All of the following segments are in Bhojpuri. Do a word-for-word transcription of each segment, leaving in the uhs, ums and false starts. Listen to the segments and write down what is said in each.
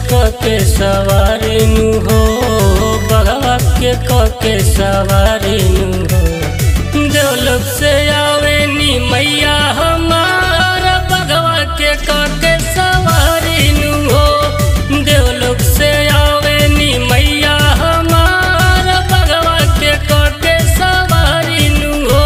कके सवारी नु हो, बघवा के कके सवारी नु हो। देवलोक से आवे नी मैया हमार, बघवा के कके सवारी नु हो। देवलोक से आवे नी मैया हमार, बघवा के कके सवारी नु हो।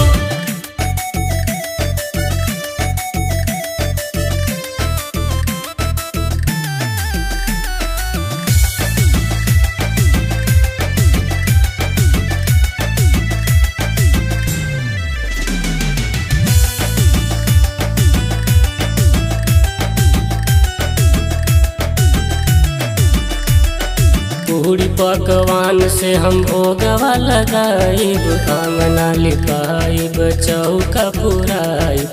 पूरी पकवान से हम भोगवा लगाइब, आंगना लिपाइब, चौका पुराइब।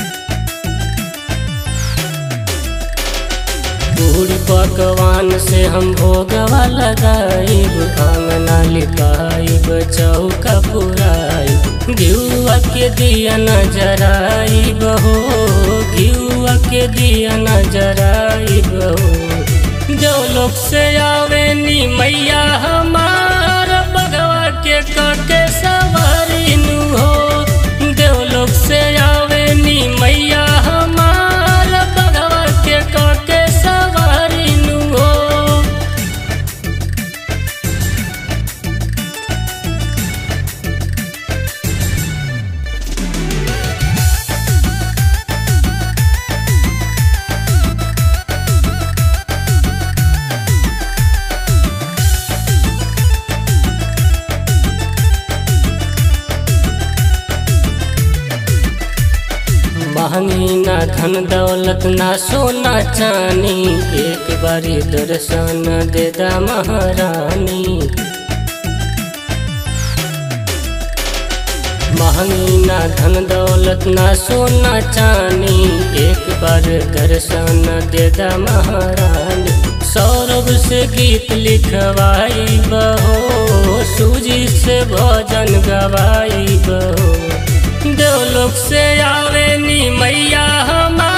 पूरी पकवान से हम भोगवा लगाइब, आंगना लिपाइब, चौका पुराइब। घिउआ के दिया नजराइब हो, घिउआ के दिया नजराइब हो। देवलोक से आवे नी मैया हमार, बघवा के कके सवारी नु हो। देवलोक से आवे नी मैया हमार, बघवा के कके सवारी नु हो। महंगी ना धन दौलत ना सोना चानी, एक बारी दर्शन दे दा महारानी। महंगी ना धन दौलत ना सोना चानी, एक बार दर्शन दे दा महारानी। सौरभ से गीत लिखवाई बहो, सूजी से भजन गवाई बहो। देवलोक से आवे नी मैया हमार।